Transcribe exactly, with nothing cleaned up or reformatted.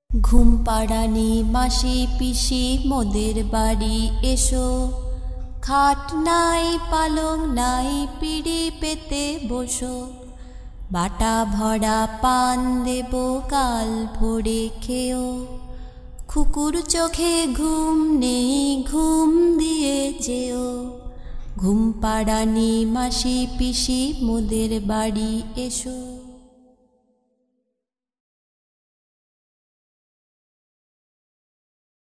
ঘুম পাড়ানি মাসি পিসি মোদের বাড়ি এসো, খাট নাই পালং নাই পিড়ি পেতে বসো, বাটা ভরা পান দেব কাল ভোরে খেও, খুকুর চোখে ঘুম নেই ঘুম দিয়ে যেও। ঘুম পাড়ানি মাসি পিসি মোদের বাড়ি এসো।